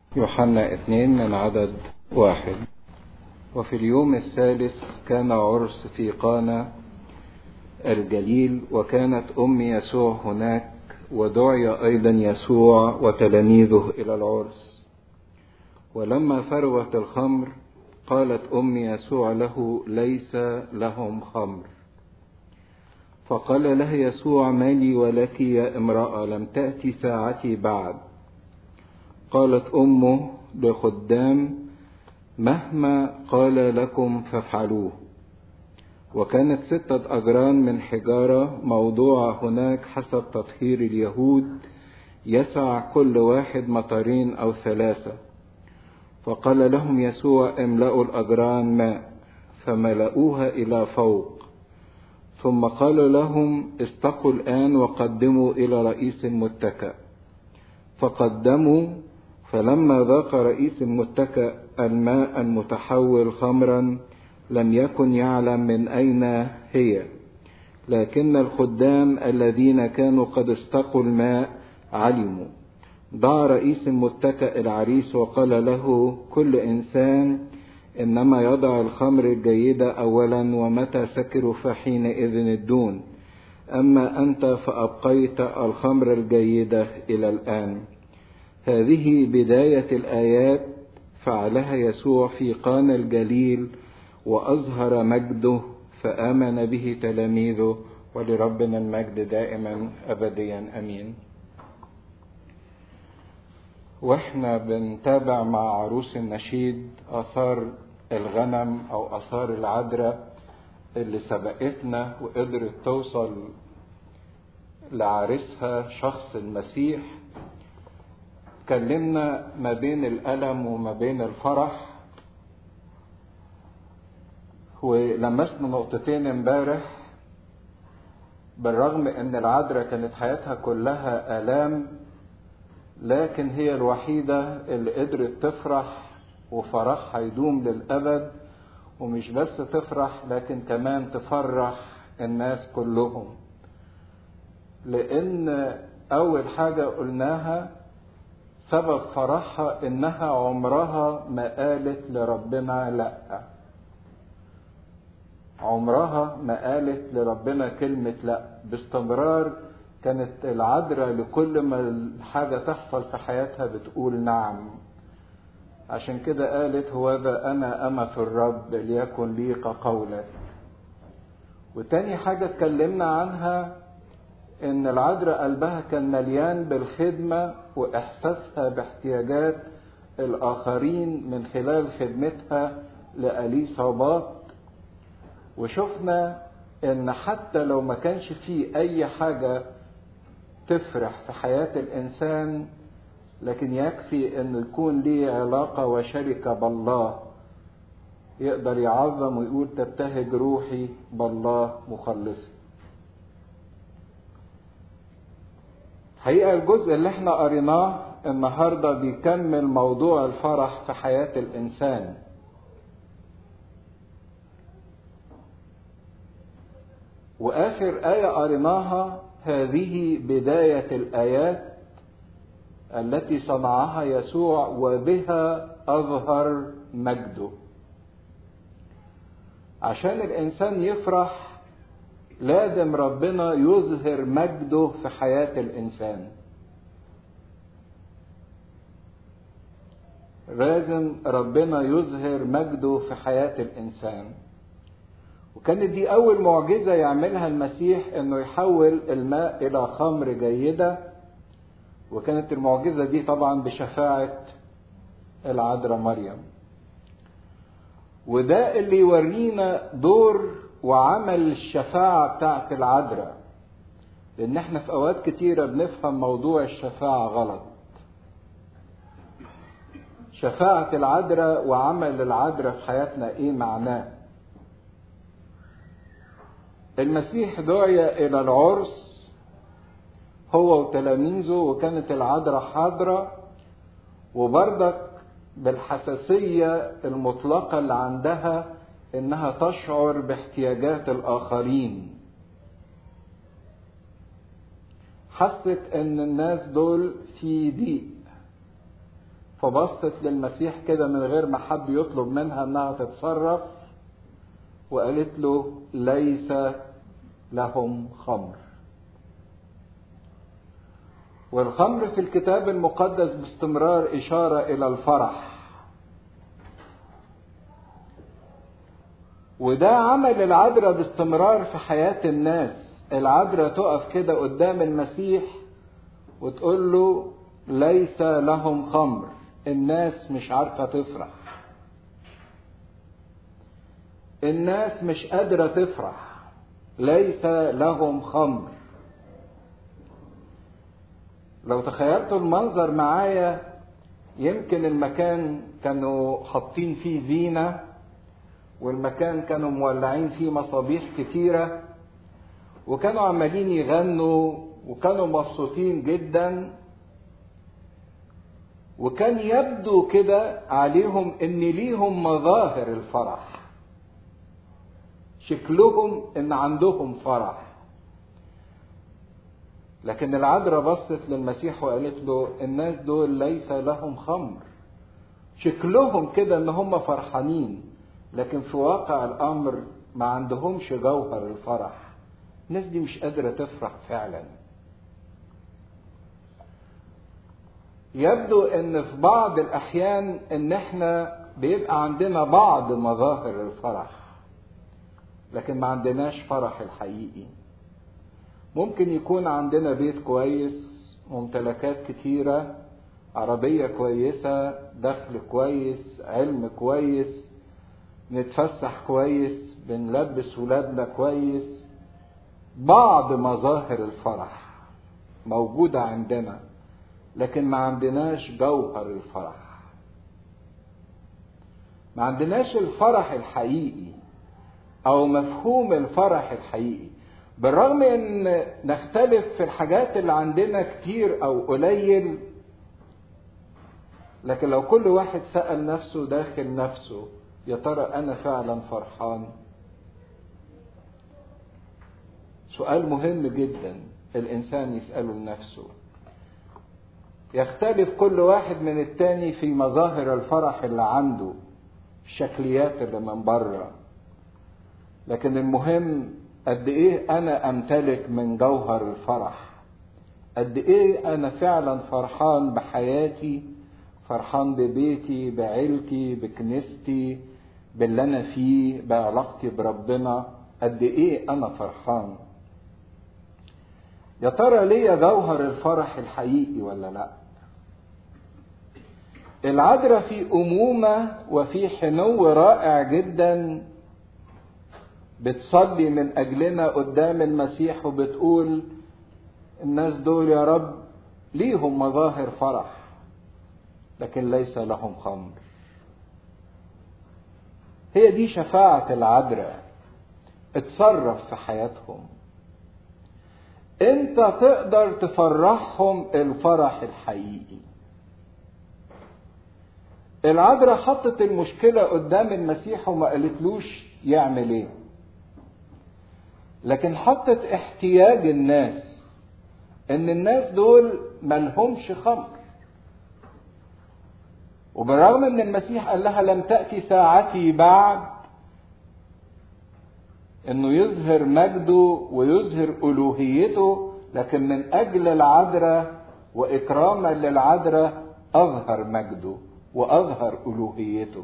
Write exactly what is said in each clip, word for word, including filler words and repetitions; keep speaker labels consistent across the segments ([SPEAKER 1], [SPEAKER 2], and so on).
[SPEAKER 1] يوحنا اثنين من عدد واحد. وفي اليوم الثالث كان عرس في قانا الجليل، وكانت أم يسوع هناك، ودعي أيضا يسوع وتلاميذه إلى العرس. ولما فرغت الخمر قالت أم يسوع له: ليس لهم خمر. فقال لها يسوع: ما لي ولك يا امرأة، لم تأتي ساعتي بعد. قالت أمه لخدام: مهما قال لكم فافعلوه. وكانت ستة أجران من حجارة موضوعة هناك حسب تطهير اليهود، يسع كل واحد مطرين أو ثلاثة. فقال لهم يسوع: املأوا الأجران ماء، فملأوها إلى فوق. ثم قال لهم: استقوا الآن وقدموا إلى رئيس المتكأ. فقدموا، فلما ذاق رئيس المتكأ الماء المتحول خمرا لم يكن يعلم من أين هي، لكن الخدام الذين كانوا قد استقوا الماء علموا. ضع رئيس المتكأ العريس وقال له: كل إنسان إنما يضع الخمر الجيدة أولا، ومتى سكروا فحينئذ الدون، أما أنت فأبقيت الخمر الجيدة إلى الآن. هذه بداية الآيات فعلها يسوع في قانا الجليل، وأظهر مجده، فآمن به تلاميذه، ولربنا المجد دائما أبديا أمين. واحنا بنتابع مع عروس النشيد آثار الغنم أو آثار العذراء اللي سبقتنا وقدرت توصل لعريسها شخص المسيح. اتكلمنا ما بين الألم وما بين الفرح، ولمسنا نقطتين امبارح. بالرغم ان العذراء كانت حياتها كلها آلام، لكن هي الوحيدة اللي قدرت تفرح، وفرحها يدوم للأبد. ومش بس تفرح، لكن كمان تفرح الناس كلهم. لأن أول حاجة قلناها سبب فرحها إنها عمرها ما قالت لربنا لأ. عمرها ما قالت لربنا كلمة لأ. باستمرار كانت العذراء لكل ما الحاجة تحصل في حياتها بتقول نعم. عشان كده قالت: هوذا أنا أمة الرب، ليكن لي كقولك. وتاني حاجة اتكلمنا عنها إن العذراء قلبها كان مليان بالخدمة وإحساسها باحتياجات الآخرين من خلال خدمتها لأليصابات. وشفنا إن حتى لو ما كانش فيه أي حاجة تفرح في حياة الإنسان، لكن يكفي إن يكون ليه علاقة وشركة بالله، يقدر يعظم ويقول: تبتهج روحي بالله مخلصي. حقيقة الجزء اللي احنا قريناه النهاردة بيكمل موضوع الفرح في حياة الإنسان. وآخر آية قريناها هذه بداية الآيات التي صنعها يسوع، وبها أظهر مجده. عشان الإنسان يفرح لازم ربنا يظهر مجده في حياة الإنسان. لازم ربنا يظهر مجده في حياة الإنسان. وكانت دي أول معجزة يعملها المسيح، إنه يحول الماء إلى خمر جيدة. وكانت المعجزة دي طبعا بشفاعة العذراء مريم. وده اللي يورينا دور وعمل الشفاعة بتاعت العذراء، لأن احنا في أوقات كتيرة بنفهم موضوع الشفاعة غلط. شفاعة العذراء وعمل العذراء في حياتنا ايه معناه؟ المسيح دعي إلى العرس هو وتلاميذه، وكانت العذراء حاضرة، وبرضك بالحساسية المطلقة اللي عندها إنها تشعر باحتياجات الآخرين. حست إن الناس دول في ضيق، فبصت للمسيح كده من غير ما حد يطلب منها انها تتصرف وقالت له ليس لهم خمر. والخمر في الكتاب المقدس باستمرار إشارة إلى الفرح، وده عمل العذراء باستمرار في حياة الناس. العذراء تقف كده قدام المسيح وتقول له ليس لهم خمر. الناس مش عارفة تفرح، الناس مش قادرة تفرح، ليس لهم خمر. لو تخيلتوا المنظر معايا، يمكن المكان كانوا حاطين فيه زينة، والمكان كانوا مولعين فيه مصابيح كتيرة، وكانوا عمالين يغنوا وكانوا مبسوطين جدا، وكان يبدو كده عليهم ان ليهم مظاهر الفرح، شكلهم ان عندهم فرح. لكن العذراء بصت للمسيح وقالت له الناس دول ليس لهم خمر. شكلهم كده ان هم فرحانين، لكن في واقع الامر ما عندهمش جوهر الفرح. الناس دي مش قادرة تفرح فعلا. يبدو ان في بعض الاحيان ان احنا بيبقى عندنا بعض مظاهر الفرح، لكن ما عندناش فرح الحقيقي. ممكن يكون عندنا بيت كويس، ممتلكات كتيرة، عربية كويسة، دخل كويس، علم كويس، نتفسح كويس، بنلبس ولادنا كويس. بعض مظاهر الفرح موجودة عندنا، لكن ما عندناش جوهر الفرح. ما عندناش الفرح الحقيقي او مفهوم الفرح الحقيقي. بالرغم ان نختلف في الحاجات اللي عندنا كتير او قليل، لكن لو كل واحد سأل نفسه داخل نفسه يا ترى انا فعلا فرحان؟ سؤال مهم جدا الانسان يسأله لنفسه. يختلف كل واحد من التاني في مظاهر الفرح اللي عنده، الشكليات اللي من بره، لكن المهم قد ايه انا امتلك من جوهر الفرح. قد ايه انا فعلا فرحان بحياتي، فرحان ببيتي، بعيلتي، بكنيستي، باللي انا فيه، بعلاقتي بربنا. قد ايه انا فرحان؟ يا ترى ليا جوهر الفرح الحقيقي ولا لا؟ العذراء في أمومة وفي حنو رائع جدا بتصلي من أجلنا قدام المسيح وبتقول الناس دول يا رب ليهم مظاهر فرح لكن ليس لهم خمر. هي دي شفاعة العذراء. اتصرف في حياتهم، انت تقدر تفرحهم الفرح الحقيقي. العذراء حطت المشكلة قدام المسيح وما قالتلوش يعمل ايه، لكن حطت احتياج الناس، ان الناس دول ملهمش خمر. وبالرغم ان المسيح قال لها لم تأتي ساعتي بعد، انه يظهر مجده ويظهر الوهيته، لكن من اجل العذراء واكراما للعذراء اظهر مجده واظهر الوهيته.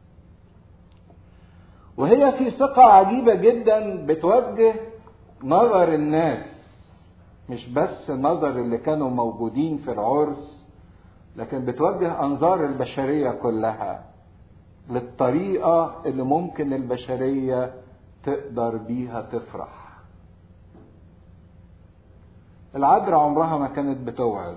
[SPEAKER 1] وهي في ثقة عجيبة جدا بتوجه نظر الناس، مش بس نظر اللي كانوا موجودين في العرس، لكن بتوجه انظار البشرية كلها للطريقة اللي ممكن البشرية تقدر بيها تفرح. العذراء عمرها ما كانت بتوعظ،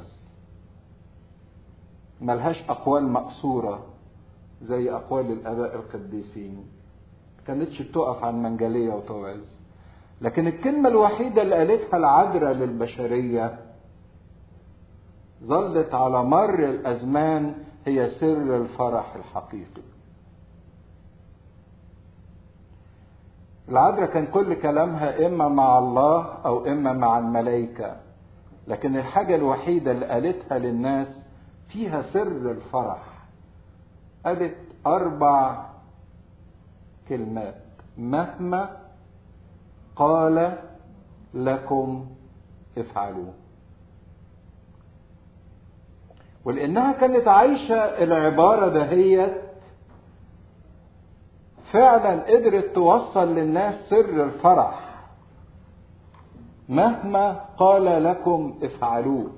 [SPEAKER 1] ملهاش اقوال مقصورة زي اقوال الاباء القديسين، كانتش بتقف على المنجلية وتوعظ. لكن الكلمة الوحيدة اللي قالتها العذراء للبشرية ظلت على مر الازمان هي سر الفرح الحقيقي. العذراء كان كل كلامها اما مع الله او اما مع الملائكة، لكن الحاجة الوحيدة اللي قالتها للناس فيها سر الفرح. قالت أربع كلمات: مهما قال لكم افعلوا. ولأنها كانت عايشة العبارة دهيت فعلا قدرت توصل للناس سر الفرح. مهما قال لكم افعلوه.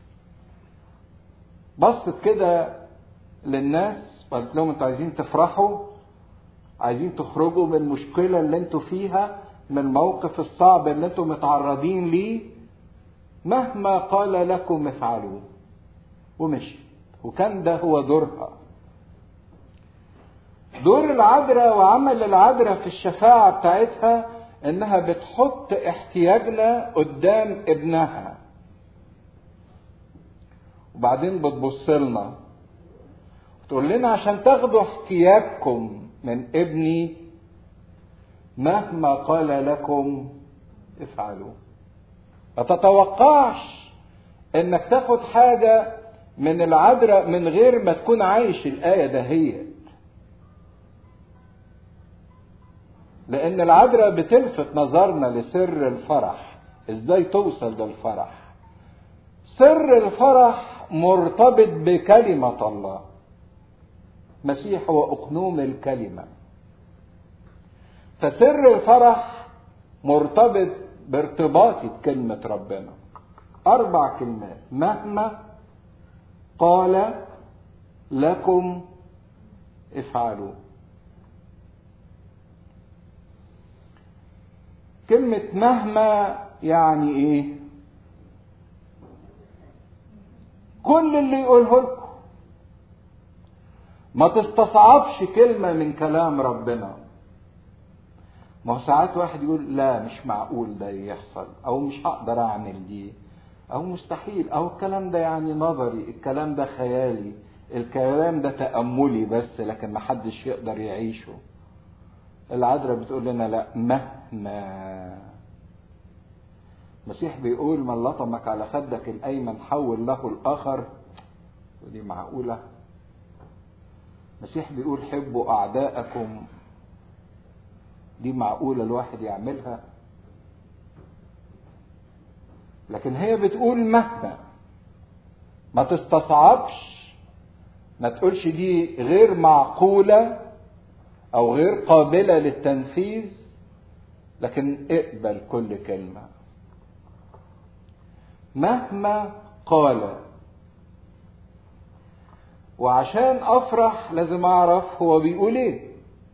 [SPEAKER 1] بصت كده للناس وقالت لهم: انتوا عايزين تفرحوا؟ عايزين تخرجوا من المشكلة اللي انتوا فيها، من الموقف الصعب اللي انتوا متعرضين ليه؟ مهما قال لكم افعلوه. ومشي. وكان ده هو دورها. دور العذراء وعمل العذراء في الشفاعة بتاعتها انها بتحط احتياجنا قدام ابنها، وبعدين بتبص لنا وتقول لنا: عشان تاخدوا احتياجكم من ابني مهما قال لكم افعلوا. ما تتوقعش انك تاخد حاجة من العذراء من غير ما تكون عايش الآية دهيت. لأن العذراء بتلفت نظرنا لسر الفرح. إزاي توصل للفرح؟ سر الفرح مرتبط بكلمة الله. مسيح هو أقنوم الكلمة. فسر الفرح مرتبط بارتباطي بكلمة ربنا. أربع كلمات: مهما قال لكم افعلوا. كلمة مهما يعني ايه؟ كل اللي يقوله لكم. ما تستصعبش كلمة من كلام ربنا. ما هو ساعات واحد يقول: لا مش معقول ده يحصل، او مش هقدر اعمل دي، او مستحيل، او الكلام ده يعني نظري، الكلام ده خيالي، الكلام ده تأملي بس، لكن ما حدش يقدر يعيشه. العذراء بتقول لنا: لا، مهما. المسيح بيقول: من لطمك على خدك الايمن حول له الاخر. ودي معقولة؟ المسيح بيقول: حبوا اعداءكم. دي معقولة الواحد يعملها؟ لكن هي بتقول مهما. ما تستصعبش، ما تقولش دي غير معقولة او غير قابلة للتنفيذ، لكن اقبل كل كلمة. مهما قال. وعشان افرح لازم اعرف هو بيقول ايه.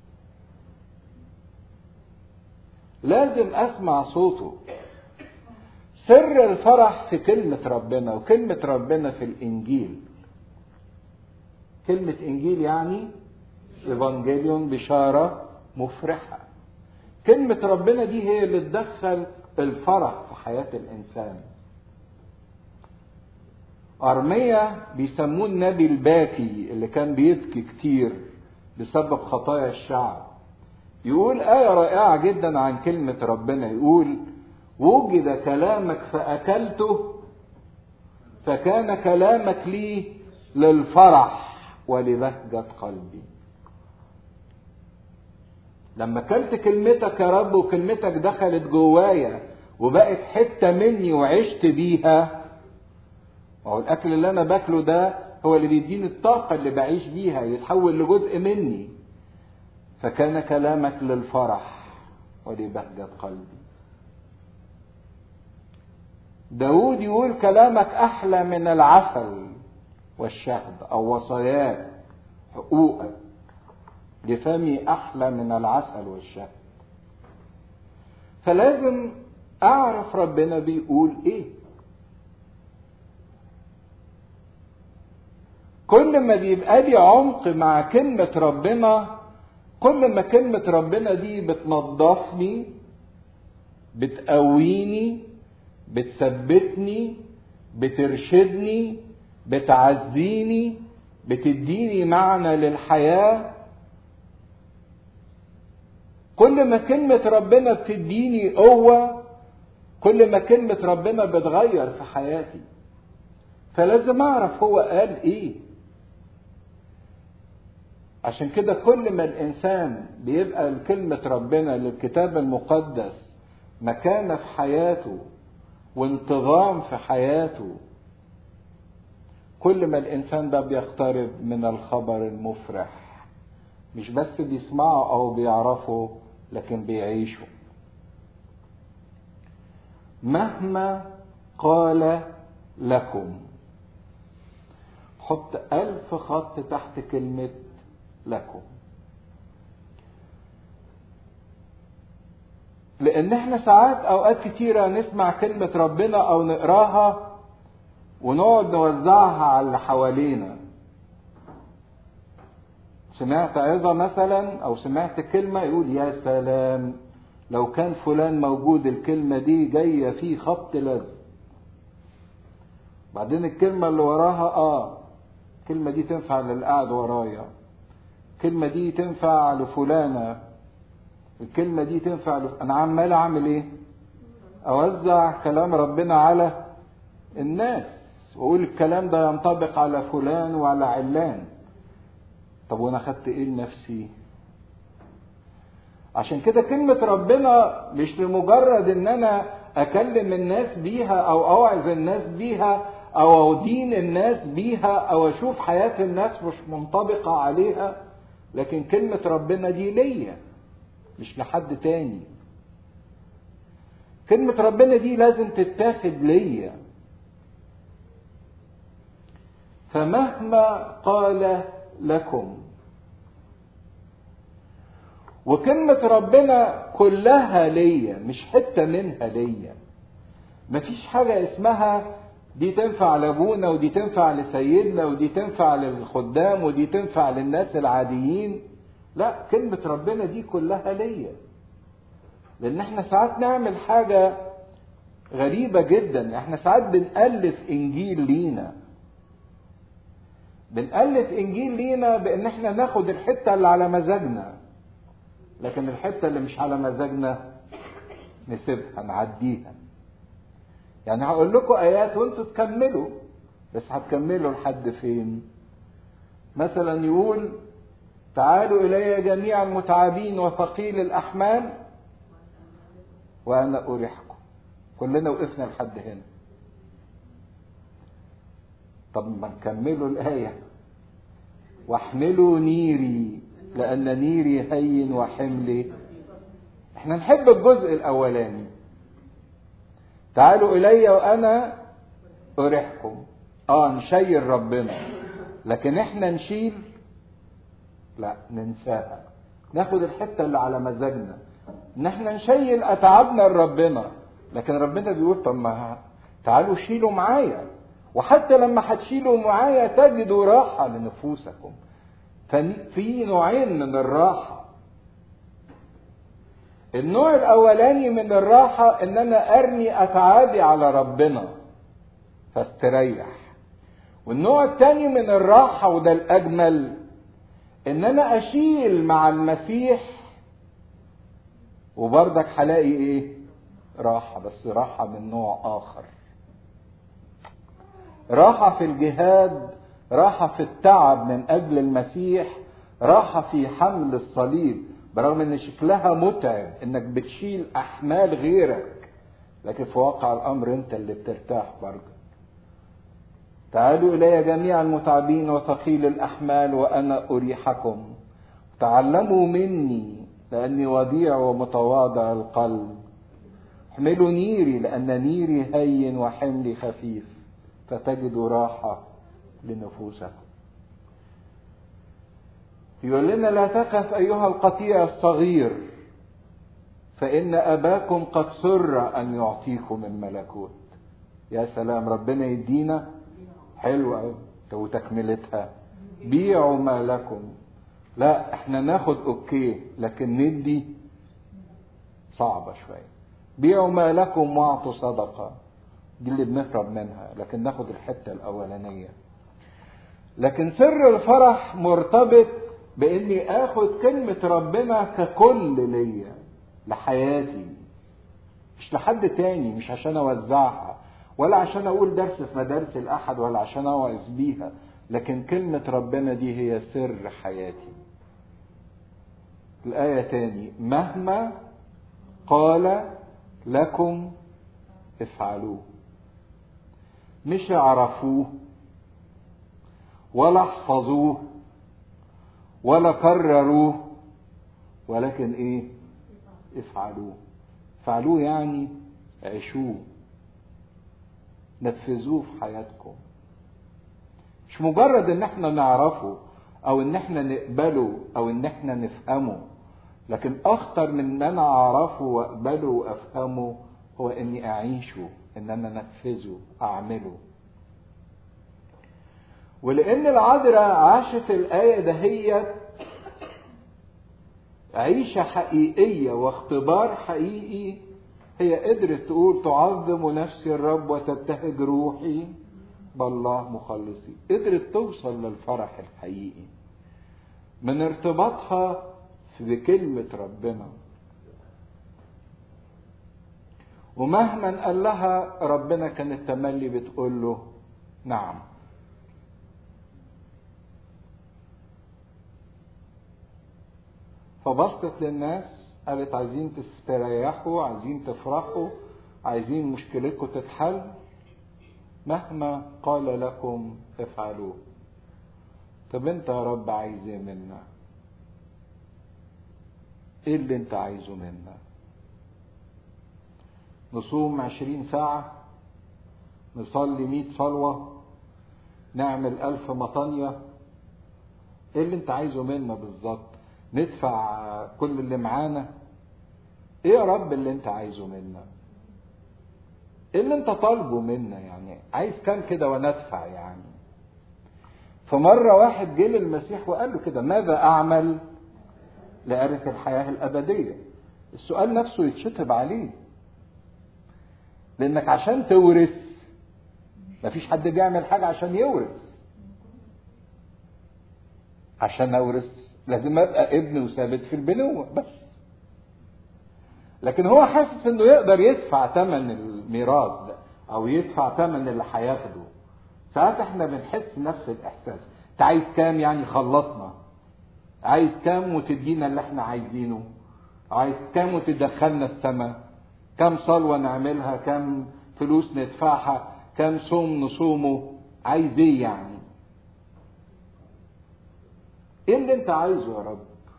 [SPEAKER 1] لازم اسمع صوته. سر الفرح في كلمة ربنا، وكلمة ربنا في الانجيل. كلمة انجيل يعني ايفانجيليون، بشارة مفرحة. كلمة ربنا دي هي اللي تدخل الفرح في حياة الانسان. أرميا بيسموه النبي الباكي، اللي كان بيبكي كتير بسبب خطايا الشعب. يقول آية رائعة جدا عن كلمة ربنا. يقول: وجد كلامك فأكلته فكان كلامك لي للفرح ولبهجة قلبي. لما اكلت كلمتك يا رب وكلمتك دخلت جوايا وبقت حتة مني وعشت بيها، وهو الاكل اللي انا باكله ده هو اللي بيديني الطاقة اللي بعيش بيها، يتحول لجزء مني. فكان كلامك للفرح ولبهجة قلبي. داود يقول: كلامك احلى من العسل والشهد، او وصاياك حقوقك لفمي احلى من العسل والشهد. فلازم اعرف ربنا بيقول ايه. كل ما بيبقى لي عمق مع كلمة ربنا، كل ما كلمة ربنا دي بتنظفني، بتقويني، بتثبتني، بترشدني، بتعزيني، بتديني معنى للحياة. كل ما كلمة ربنا بتديني قوة، كل ما كلمة ربنا بتغير في حياتي. فلازم اعرف هو قال ايه. عشان كده كل ما الانسان بيبقى لكلمة ربنا للكتاب المقدس مكانة في حياته وانتظام في حياته، كل ما الانسان ده بيقترب من الخبر المفرح، مش بس بيسمعه او بيعرفه لكن بيعيشه. مهما قال لكم، حط ألف خط تحت كلمة لكم، لأن احنا ساعات أوقات كتيرة نسمع كلمة ربنا أو نقراها ونقعد نوزعها على اللي حوالينا. سمعت عظة مثلا أو سمعت كلمة يقول يا سلام لو كان فلان موجود الكلمة دي جاية فيه خط لزق. بعدين الكلمة اللي وراها اه الكلمة دي تنفع للي قاعد ورايا، الكلمة دي تنفع لفلانة، الكلمة دي تنفع ل... أنا عمال أعمل إيه؟ أوزع كلام ربنا على الناس وأقول الكلام ده ينطبق على فلان وعلى علان. طب وأنا خدت إيه لنفسي؟ عشان كده كلمة ربنا مش لمجرد إن أنا أكلم الناس بيها أو أوعظ الناس بيها أو أدين الناس بيها أو أشوف حياة الناس مش منطبقة عليها، لكن كلمة ربنا دي ليا مش لحد تاني. كلمة ربنا دي لازم تتاخد ليا. فمهما قال لكم، وكلمة ربنا كلها ليا مش حتة منها ليا. مفيش حاجة اسمها دي تنفع لابونا ودي تنفع لسيدنا ودي تنفع للخدام ودي تنفع للناس العاديين. لا، كلمة ربنا دي كلها ليا. لان احنا ساعات نعمل حاجة غريبة جدا، احنا ساعات بنألف انجيل لينا. بنألف انجيل لينا بان احنا ناخد الحتة اللي على مزاجنا، لكن الحتة اللي مش على مزاجنا نسيبها نعديها. يعني هقول لكم ايات وانتوا تكملوا، بس هتكملوا لحد فين؟ مثلا يقول تعالوا الي جميع المتعبين وثقيل الاحمال وانا اريحكم. كلنا وقفنا لحد هنا. طب ما نكملوا الايه، واحملوا نيري لان نيري هين وحملي. احنا نحب الجزء الاولاني، تعالوا الي وانا اريحكم. اه نشيل ربنا، لكن احنا نشيل لا ننساها، ناخد الحته اللي على مزاجنا. ان احنا نشيل اتعابنا لربنا، لكن ربنا بيقول طب ما تعالوا شيلوا معايا، وحتى لما هتشيلوا معايا تجدوا راحه لنفوسكم. ففي نوعين من الراحه. النوع الاولاني من الراحه ان انا ارمي اتعابي على ربنا فاستريح. والنوع الثاني من الراحه وده الاجمل ان انا اشيل مع المسيح وبرضك هلاقي ايه؟ راحه، بس راحه من نوع اخر. راحه في الجهاد، راحه في التعب من اجل المسيح، راحه في حمل الصليب برغم ان شكلها متعب انك بتشيل احمال غيرك، لكن في واقع الامر انت اللي بترتاح برضه. تعالوا الي جميع المتعبين وثقيل الاحمال وانا اريحكم. تعلموا مني لاني وديع ومتواضع القلب. احملوا نيري لان نيري هين وحملي خفيف فتجدوا راحه لنفوسكم. يقول لنا لا تخف ايها القطيع الصغير فان اباكم قد سر ان يعطيكم الملكوت. يا سلام، ربنا يدينا حلوة وتكملتها بيعوا ما لكم. لا، احنا ناخد اوكي لكن ندي صعبة شوية. بيعوا ما لكم واعطوا صدقة، دي اللي بنهرب منها، لكن ناخد الحتة الاولانية. لكن سر الفرح مرتبط باني اخد كلمة ربنا ككل ليا لحياتي، مش لحد تاني، مش عشان اوزعها ولا عشان اقول درس في مدارس الاحد، ولا عشان اوعظ بيها، لكن كلمة ربنا دي هي سر حياتي. الآية تاني، مهما قال لكم افعلوه. مش يعرفوه ولا احفظوه ولا كرروه، ولكن ايه؟ افعلوه. افعلوه يعني عيشوه، نفذوه في حياتكم. مش مجرد ان احنا نعرفه او ان احنا نقبله او ان احنا نفهمه، لكن اخطر من ان انا اعرفه واقبله وافهمه هو اني اعيشه، ان انا انفذه اعمله. ولان العذراء عاشت الايه دهيت عيشه حقيقيه واختبار حقيقي، هي قدرت تقول تعظم نفسي الرب وتبتهج روحي بالله مخلصي. قدرت توصل للفرح الحقيقي من ارتباطها بكلمة ربنا. ومهما قال لها ربنا كانت تملي بتقول له نعم. فبصت للناس قالت عايزين تستريحوا، عايزين تفرحوا، عايزين مشكلتكم تتحل، مهما قال لكم افعلوه. طب انت يا رب عايز ايه منا؟ ايه اللي انت عايزه منا؟ نصوم عشرين ساعة، نصلي مئة صلوة، نعمل ألف مطانية؟ ايه اللي انت عايزه منا بالظبط؟ ندفع كل اللي معانا؟ ايه يا رب اللي انت عايزه منا؟ ايه اللي انت طالبه منا؟ يعني عايز كام كده وندفع يعني؟ فمرة واحد جه للمسيح وقال له كده، ماذا اعمل لأرث الحياة الأبدية؟ السؤال نفسه يتشطب عليه، لأنك عشان تورث مفيش حد بيعمل حاجة عشان يورث. عشان أورث لازم أبقى ابن وثابت في البنوة بس. لكن هو حاسس إنه يقدر يدفع ثمن الميراث ده أو يدفع ثمن اللي هياخده. ساعات إحنا بنحس نفس الإحساس. أنت عايز كام يعني؟ خلصنا. عايز كام وتدينا اللي احنا عايزينه؟ عايز كام وتدخلنا السماء؟ كام صلوة نعملها؟ كام فلوس ندفعها؟ كام صوم نصومه؟ عايز ايه يعني؟ ايه اللي انت عايزه يا رب؟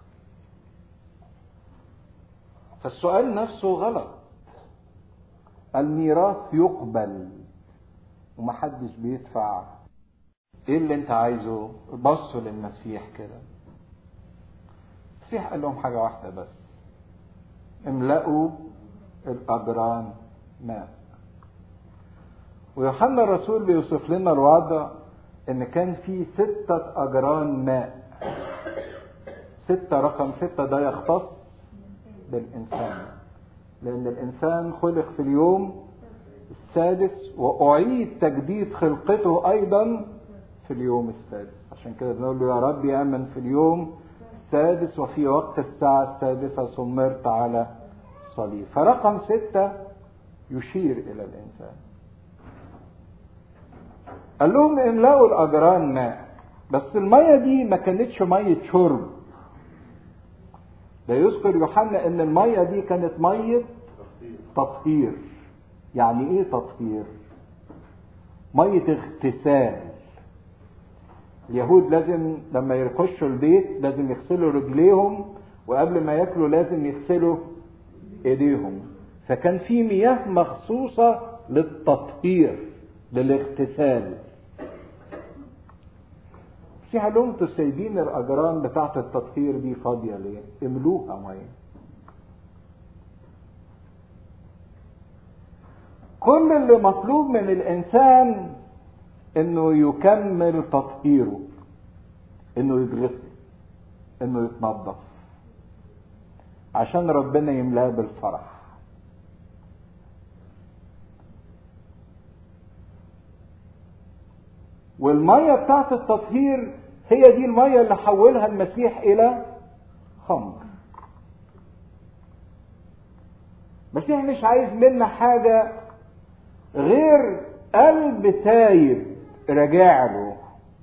[SPEAKER 1] فالسؤال نفسه غلط. الميراث يقبل ومحدش بيدفع. ايه اللي انت عايزه؟ بصوا للمسيح كده. المسيح قال لهم حاجة واحدة بس، املأوا الأجران ماء. ويوحنا الرسول بيوصف لنا الوضع ان كان في ستة أجران ماء. ستة، رقم ستة ده يختص بالإنسان، لأن الإنسان خلق في اليوم السادس وأعيد تجديد خلقته أيضا في اليوم السادس. عشان كده بنقول له يا رب يأمن في اليوم السادس وفي وقت الساعة السادسة صمرت على الصليب. فرقم ستة يشير إلى الإنسان. قال لهم املأوا الأجران ماء، بس المية دي ما كانتش مية شرب. ده يذكر يوحنا ان المية دي كانت مية تطهير. يعني ايه تطهير؟ مية اغتسال. اليهود لازم لما يخشوا البيت لازم يغسلوا رجليهم، وقبل ما ياكلوا لازم يغسلوا ايديهم. فكان في مياه مخصوصة للتطهير للاغتسال. في لهم انتوا سايبين الاجران بتاعت التطهير دي فاضيه ليه؟ املوها ميه. كل اللي مطلوب من الانسان انه يكمل تطهيره، انه يتغسل، انه يتنظف، عشان ربنا يملاه بالفرح. والميه بتاعت التطهير هي دي الميه اللي حولها المسيح الى خمر. المسيح مش عايز منا حاجه غير قلب تايب رجع له.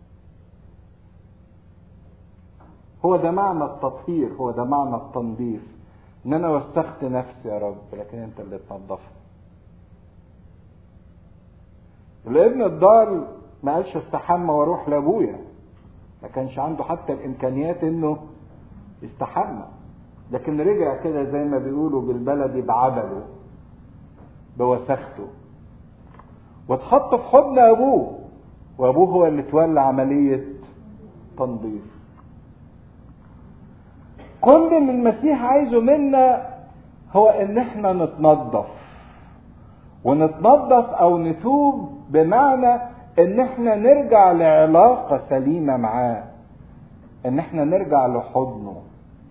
[SPEAKER 1] هو ده معنى التطهير، هو ده معنى التنظيف، ان انا وسخت نفسي يا رب لكن انت اللي تنظفني. الابن الضال ما قالش استحمى واروح لابويا، ما كانش عنده حتى الامكانيات انه يستحمى، لكن رجع كده زي ما بيقولوا بالبلدي بعبله بوسخته، واتحط في حضن ابوه، وابوه هو اللي تولى عملية تنظيف. كل اللي المسيح عايزه منا هو ان احنا نتنظف، ونتنظف او نتوب بمعنى ان احنا نرجع لعلاقة سليمة معاه، ان احنا نرجع لحضنه،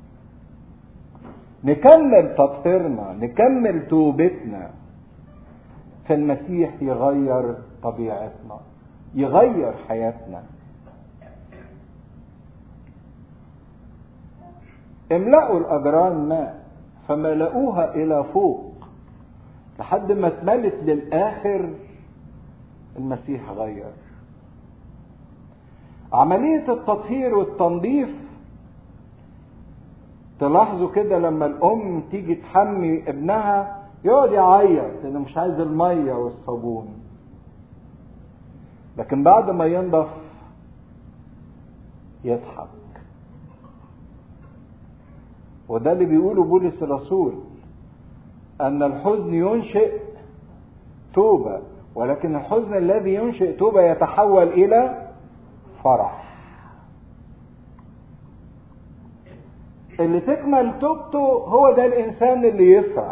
[SPEAKER 1] نكمل تطهيرنا، نكمل توبتنا. فالمسيح يغير طبيعتنا، يغير حياتنا. املأوا الأجران ماء فملأوها إلى فوق لحد ما اتملت للآخر. المسيح غير. عملية التطهير والتنظيف تلاحظوا كده لما الأم تيجي تحمي ابنها يقعد يعيط انه مش عايز المية والصابون، لكن بعد ما ينضف يضحك. وده اللي بيقوله بولس الرسول، ان الحزن ينشئ توبة، ولكن الحزن الذي ينشئ توبة يتحول الى فرح. اللي تكمل توبته هو ده الانسان اللي يفرح.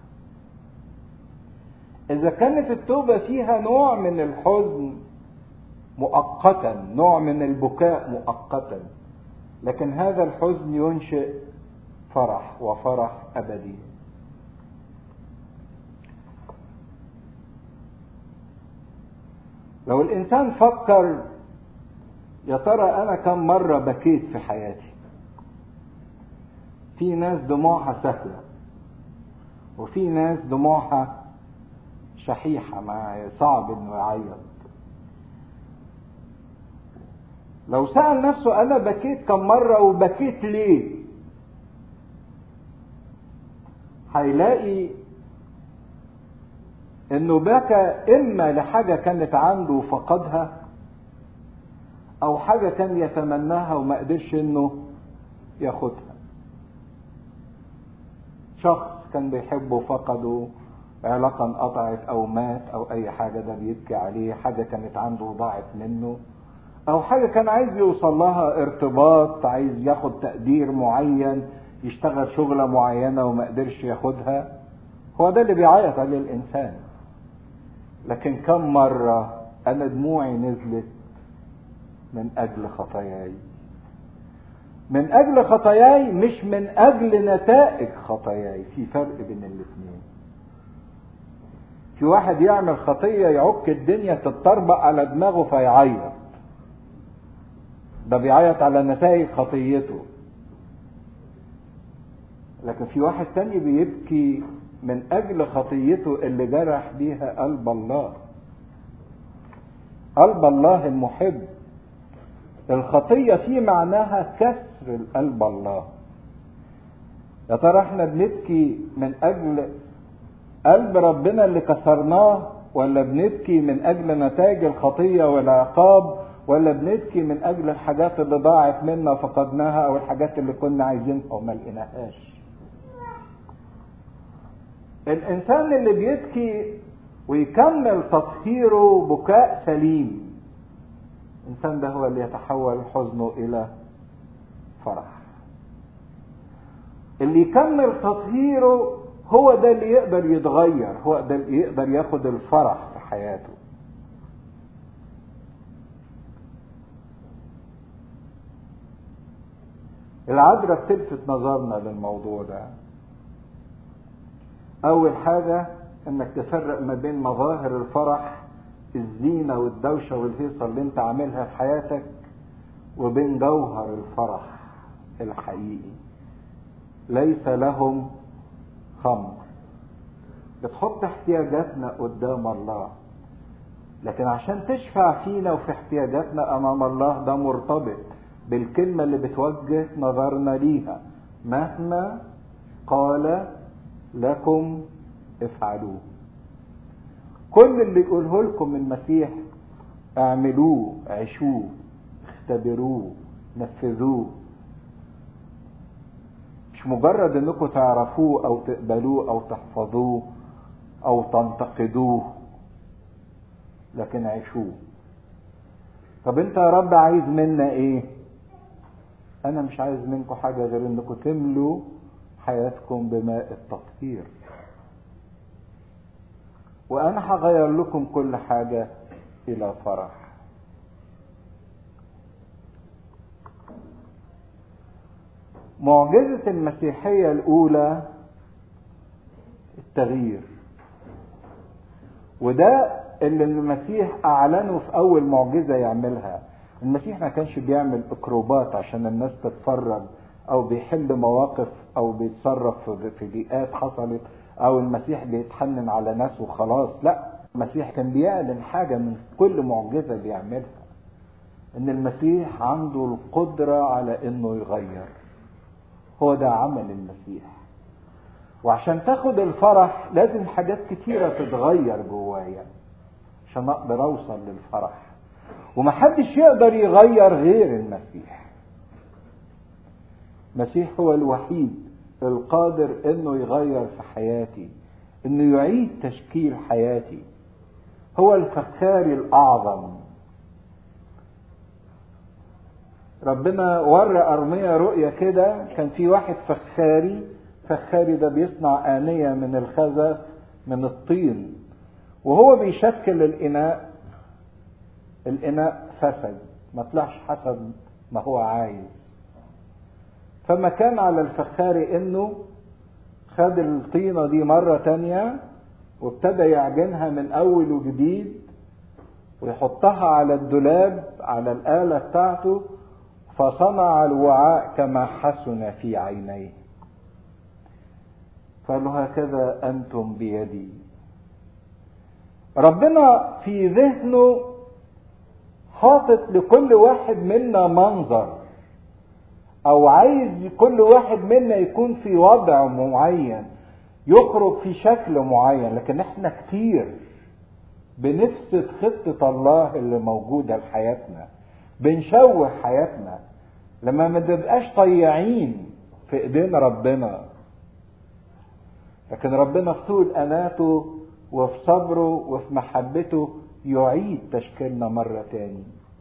[SPEAKER 1] اذا كانت التوبة فيها نوع من الحزن مؤقتا، نوع من البكاء مؤقتا، لكن هذا الحزن ينشئ فرح، وفرح ابدي. لو الانسان فكر يا ترى انا كم مرة بكيت في حياتي، في ناس دموعها سهلة وفي ناس دموعها شحيحة، ما صعب انه يعيط. لو سأل نفسه انا بكيت كم مرة وبكيت ليه، هيلاقي انه بكى اما لحاجة كانت عنده فقدها، او حاجة كان يتمناها وما قدرش انه ياخدها. شخص كان بيحبه فقده، علاقة انقطعت او مات او اي حاجة، ده بيبكي عليه. حاجة كانت عنده ضاعت منه، او حاجة كان عايز يوصل لها، ارتباط عايز ياخد تقدير معين، يشتغل شغلة معينة وما قدرش ياخدها. هو ده اللي بيعيط عليه الانسان. لكن كم مرة انا دموعي نزلت من اجل خطاياي، من اجل خطاياي مش من اجل نتائج خطاياي. في فرق بين الاثنين. في واحد يعمل خطية يعك الدنيا تتطربق على دماغه فيعيط، ده بيعيط على نتائج خطيته. لكن في واحد تاني بيبكي من اجل خطيته اللي جرح بيها قلب الله، قلب الله المحب. الخطية في معناها كسر القلب الله. يا ترى احنا بنبكي من اجل قلب ربنا اللي كسرناه، ولا بنبكي من اجل نتائج الخطية والعقاب، ولا بنبكي من اجل الحاجات اللي ضاعت منا فقدناها، او الحاجات اللي كنا عايزينها وما لقيناهاش؟ الانسان اللي بيبكي ويكمل تطهيره بكاء سليم، الانسان ده هو اللي يتحول حزنه الى فرح. اللي يكمل تطهيره هو ده اللي يقدر يتغير، هو ده اللي يقدر ياخد الفرح في حياته. العذراء بتلفت نظرنا للموضوع ده. اول حاجة انك تفرق ما بين مظاهر الفرح، الزينة والدوشة والهيصة اللي انت عاملها في حياتك، وبين جوهر الفرح الحقيقي. ليس لهم خمر بتحط احتياجاتنا قدام الله، لكن عشان تشفع فينا وفي احتياجاتنا امام الله ده مرتبط بالكلمة اللي بتوجه نظرنا ليها، مهما قال لكم افعلوه. كل اللي يقوله لكم المسيح اعملوه، عيشوه، اختبروه، نفذوه. مش مجرد انكم تعرفوه او تقبلوه او تحفظوه او تنتقدوه، لكن عيشوه. طب انت يا رب عايز منا ايه؟ انا مش عايز منكم حاجة غير انكم تملوا حياتكم بماء التطهير، وانا هغير لكم كل حاجة الى فرح. معجزة المسيحية الاولى التغيير، وده اللي المسيح اعلنه في اول معجزة يعملها. المسيح ما كانش بيعمل اكروبات عشان الناس تتفرج، او بيحل مواقف، او بيتصرف في ضيقات حصلت، او المسيح بيتحنن على ناس وخلاص. لا، المسيح كان بيعلن حاجة من كل معجزة بيعملها، ان المسيح عنده القدرة على انه يغير. هو ده عمل المسيح. وعشان تاخد الفرح لازم حاجات كتيرة تتغير جوايا عشان اقدر اوصل للفرح، ومحدش يقدر يغير غير المسيح. المسيح هو الوحيد القادر انه يغير في حياتي، انه يعيد تشكيل حياتي. هو الفخاري الاعظم. ربنا ورى ارميا رؤية كده، كان في واحد فخاري، فخاري ده بيصنع آنية من الخزف من الطين، وهو بيشكل الإناء، الإناء فسد، ما طلعش حسب ما هو عايز. فما كان على الفخاري انه خد الطينة دي مرة تانية وابتدى يعجنها من اول وجديد، ويحطها على الدولاب على الآلة بتاعته، فصنع الوعاء كما حسن في عينيه. قالوا هكذا أنتم بيدي. ربنا في ذهنه حاطط لكل واحد منا منظر، أو عايز كل واحد منا يكون في وضع معين، يخرج في شكل معين. لكن احنا كتير بنفسد خطة الله اللي موجودة لحياتنا، بنشوه حياتنا لما ما نبقاش طيعين في ايدين ربنا. لكن ربنا في طول أناته وفي صبره وفي محبته يعيد تشكيلنا مرة تاني.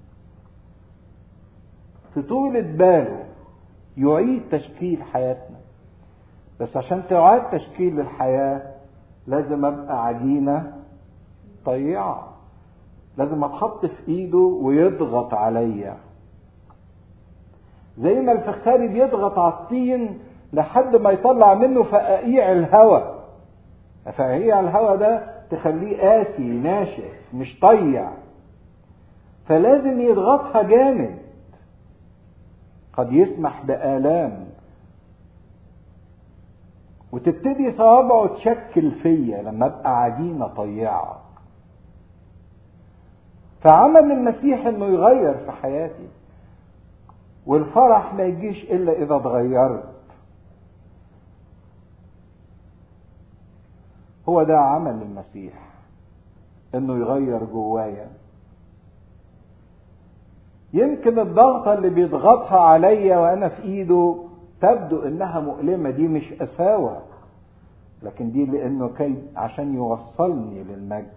[SPEAKER 1] في طولة باله يعيد تشكيل حياتنا. بس عشان تعاد تشكيل الحياة لازم أبقى عجينة طيعة، لازم أتحط في إيده ويضغط عليا، زي ما الفخاري بيضغط على الطين لحد ما يطلع منه فقاقيع الهواء. فقاقيع الهواء ده تخليه قاسي ناشف مش طيع، فلازم يضغطها جامد. قد يسمح بآلام وتبتدي صوابعه تشكل فيا لما ابقى عجينة طيعة. فعمل المسيح انه يغير في حياتي، والفرح ما يجيش الا اذا اتغيرت. هو ده عمل المسيح، انه يغير جوايا. يمكن الضغطة اللي بيضغطها عليا وانا في ايده تبدو انها مؤلمة، دي مش قساوة، لكن دي لانه كي عشان يوصلني للمجد.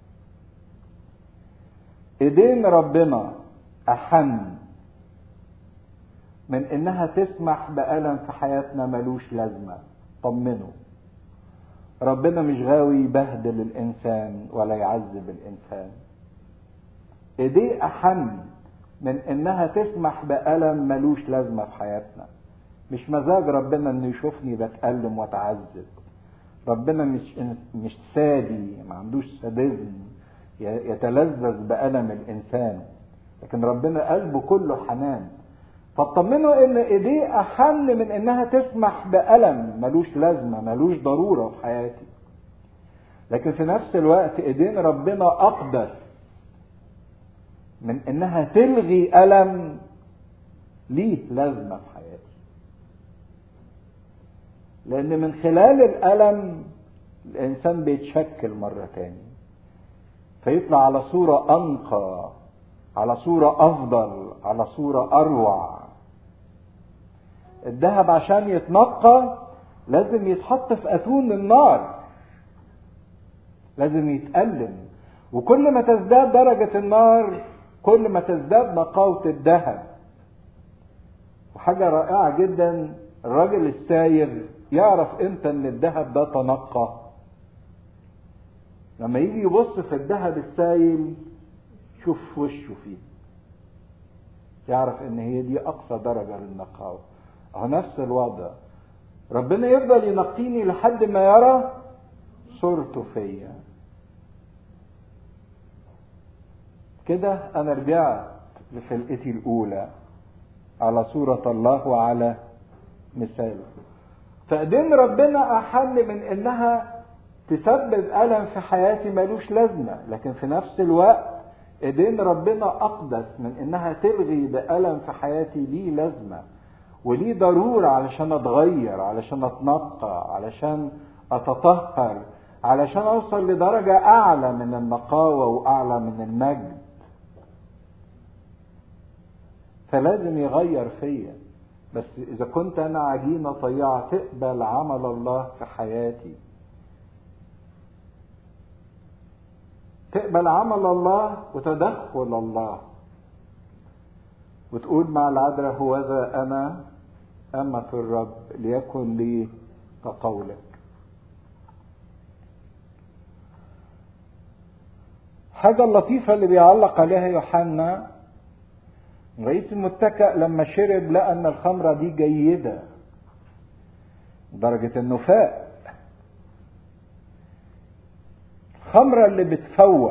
[SPEAKER 1] ايدين ربنا احن من انها تسمح بألم في حياتنا ملوش لازمة. طمنوا، ربنا مش غاوي يبهدل الانسان ولا يعذب الانسان. ايديه احن من انها تسمح بألم ملوش لازمة في حياتنا. مش مزاج ربنا انه يشوفني بتألم واتعذب. ربنا مش مش سادي، ما عندوش سادزم يتلذذ بألم الانسان، لكن ربنا قلبه كله حنان. فاطمنوا ان ايديه احن من انها تسمح بألم ملوش لازمة ملوش ضرورة في حياتي. لكن في نفس الوقت ايدين ربنا اقدس من انها تلغي الم ليه لازمه في حياتي. لان من خلال الالم الانسان بيتشكل مره تاني، فيطلع على صوره انقى، على صوره افضل، على صوره اروع. الذهب عشان يتنقى لازم يتحط في اتون النار، لازم يتألم. وكل ما تزداد درجة النار كل ما تزداد نقاوة الذهب. وحاجة رائعة جدا، الراجل السايغ يعرف امتى ان الذهب ده تنقى. لما يجي يبص في الذهب السايل شوف وشه فيه، يعرف ان هي دي اقصى درجة للنقاوة. اهو نفس الوضع، ربنا يفضل ينقيني لحد ما يرى صورته فيا. كده انا رجعت لخلقتي الاولى على صورة الله وعلى مثاله. فايدين ربنا احن من انها تسبب الم في حياتي ملوش لازمة، لكن في نفس الوقت ايدين ربنا اقدس من انها تلغي بألم في حياتي ليه لازمة وليه ضرورة علشان اتغير، علشان اتنقى، علشان اتطهر، علشان اوصل لدرجة اعلى من النقاوة واعلى من المجد. فلازم يغير فيا. بس اذا كنت انا عجينة طيعة تقبل عمل الله في حياتي، تقبل عمل الله وتدخل الله، وتقول مع العذراء هوذا انا أمة الرب ليكن لي كقولك. حاجة اللطيفة اللي بيعلق عليها يوحنا، رئيس المتكأ لما شرب لقى ان الخمرة دي جيدة درجة انه فاق. الخمرة اللي بتفوق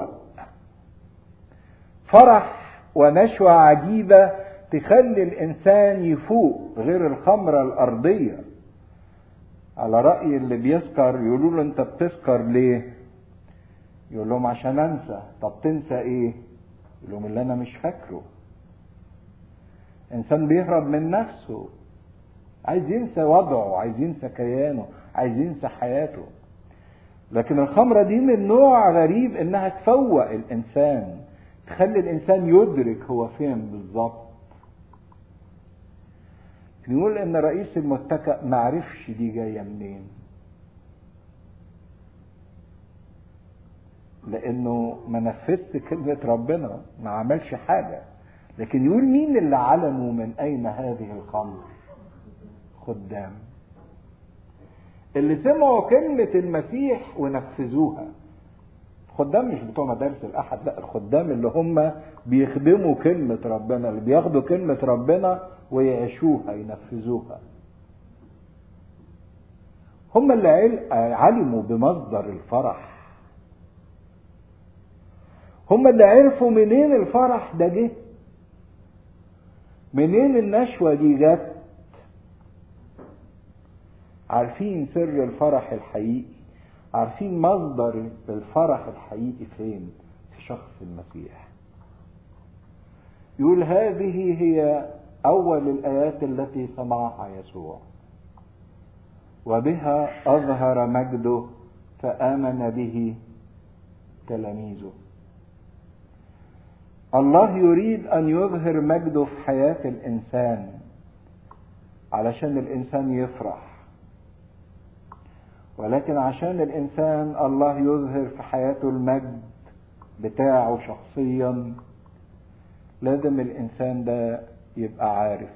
[SPEAKER 1] فرح ونشوة عجيبة تخلي الانسان يفوق، غير الخمرة الارضية. على رأي اللي بيسكر يقولوا له انت بتسكر ليه؟ يقول لهم عشان انسى. طب تنسى ايه؟ يقول لهم اللي انا مش فاكره. انسان بيهرب من نفسه، عايز ينسى وضعه، عايز ينسى كيانه، عايز ينسى حياته. لكن الخمرة دي من نوع غريب انها تفوق الانسان، تخلي الانسان يدرك هو فين بالظبط. نقول ان رئيس المتكأ معرفش دي جاية منين، لانه ما نفذش كلمة ربنا، ما عملش حاجة. لكن يقول مين اللي علموا من اين هذه الخمر؟ خدام اللي سمعوا كلمة المسيح ونفذوها. الخدام مش بتوع مدارس الاحد، لا، الخدام اللي هم بيخدموا كلمة ربنا، اللي بياخدوا كلمة ربنا ويعيشوها ينفذوها. هم اللي علموا بمصدر الفرح، هم اللي عرفوا منين الفرح ده جه، منين النشوة دي جت. عارفين سر الفرح الحقيقي، عارفين مصدر الفرح الحقيقي فين؟ في شخص المسيح. يقول هذه هي أول الآيات التي سمعها يسوع وبها أظهر مجده فآمن به تلاميذه. الله يريد أن يظهر مجده في حياة الإنسان علشان الإنسان يفرح، ولكن عشان الإنسان الله يظهر في حياته المجد بتاعه شخصيا لازم الإنسان ده يبقى عارف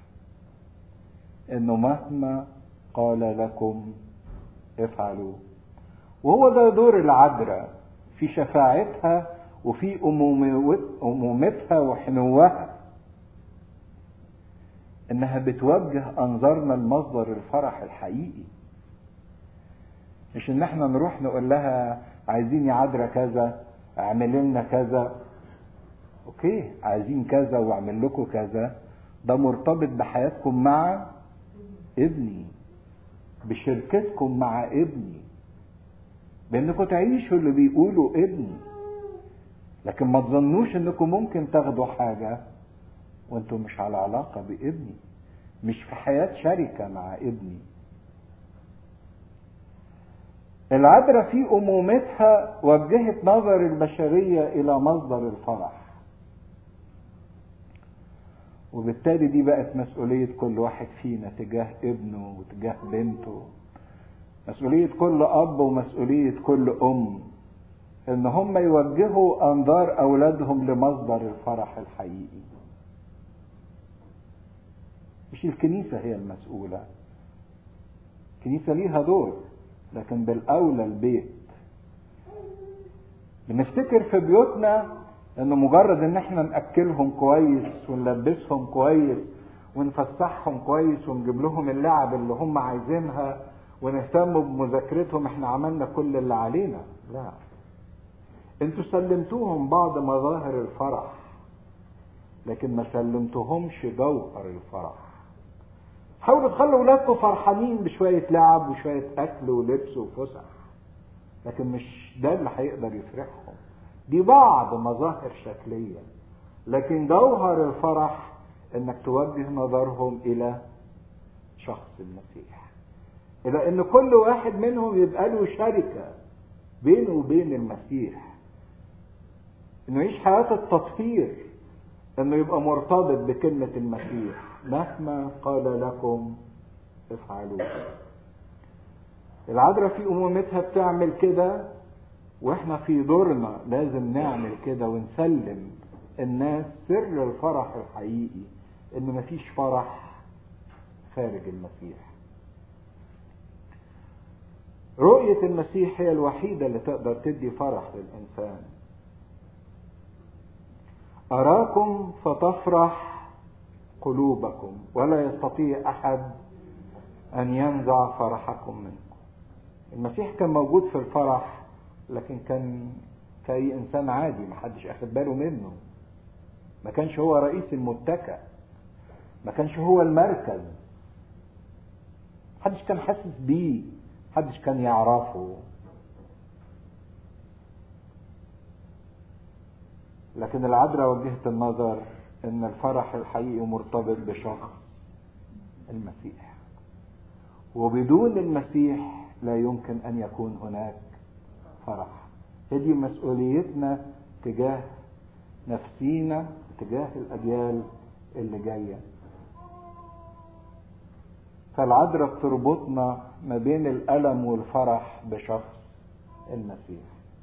[SPEAKER 1] إنه مهما قال لكم افعلوا. وهو ده دور العذراء في شفاعتها وفي أمومتها وحنوها، إنها بتوجه أنظارنا لمصدر الفرح الحقيقي. مش إن احنا نروح نقول لها عايزين يا عذراء كذا، اعمل لنا كذا. اوكي، عايزين كذا واعمل لكم كذا، ده مرتبط بحياتكم مع ابني، بشركتكم مع ابني، بانكم تعيشوا اللي بيقولوا ابني. لكن ما تظنوش انكم ممكن تاخدوا حاجة وانتم مش على علاقة بابني، مش في حياة شركة مع ابني. العذراء في أمومتها وجهت نظر البشرية إلى مصدر الفرح، وبالتالي دي بقت مسؤولية كل واحد فينا تجاه ابنه وتجاه بنته، مسؤولية كل أب ومسؤولية كل أم، إن هم يوجهوا أنظار أولادهم لمصدر الفرح الحقيقي. مش الكنيسة هي المسؤولة، الكنيسة ليها دور، لكن بالأولى البيت. بنفتكر في بيوتنا انه مجرد ان احنا نأكلهم كويس ونلبسهم كويس ونفسحهم كويس ونجيب لهم اللعب اللي هم عايزينها ونهتم بمذاكرتهم احنا عملنا كل اللي علينا. لا، انتوا سلمتوهم بعض مظاهر الفرح، لكن ما سلمتهمش جوهر الفرح. حاولوا تخلوا ولادكم فرحانين بشوية لعب وشوية أكل ولبس وفسح، لكن مش ده اللي هيقدر يفرحهم. دي بعض مظاهر شكلية، لكن جوهر الفرح انك توجه نظرهم الى شخص المسيح، الى ان كل واحد منهم يبقى له شركة بينه وبين المسيح، انه يعيش حياة التطهير، انه يبقى مرتبط بكلمة المسيح، مهما قال لكم افعلوا. العذراء في أمومتها بتعمل كده، واحنا في دورنا لازم نعمل كده ونسلم الناس سر الفرح الحقيقي، ان مفيش فرح خارج المسيح. رؤية المسيح هي الوحيدة اللي تقدر تدي فرح للإنسان. أراكم فتفرح قلوبكم ولا يستطيع أحد أن ينزع فرحكم منكم. المسيح كان موجود في الفرح، لكن كان كأي إنسان عادي، ما حدش أخد باله منه. ما كانش هو رئيس المتكأ، ما كانش هو المركز، ما حدش كان حاسس بيه، ما حدش كان يعرفه. لكن العذراء وجهت النظر ان الفرح الحقيقي مرتبط بشخص المسيح، وبدون المسيح لا يمكن ان يكون هناك فرح. هذه مسؤوليتنا تجاه نفسينا، تجاه الاجيال اللي جايه. فالعذراء بتربطنا ما بين الالم والفرح بشخص المسيح.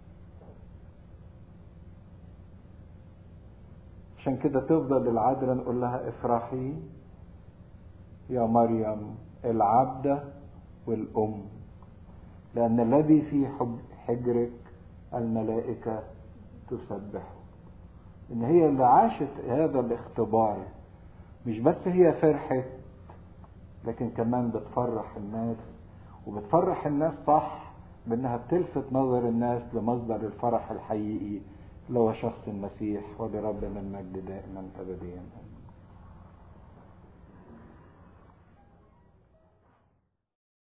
[SPEAKER 1] عشان كده تفضل العذراء نقول لها افرحي يا مريم العبدة والأم، لأن الذي في حجرك الملائكة تسبحه. إن هي اللي عاشت هذا الاختبار، مش بس هي فرحت، لكن كمان بتفرح الناس، وبتفرح الناس صح بأنها بتلفت نظر الناس لمصدر الفرح الحقيقي اللي هو شخص المسيح. ولربنا المجد دائما أبديا.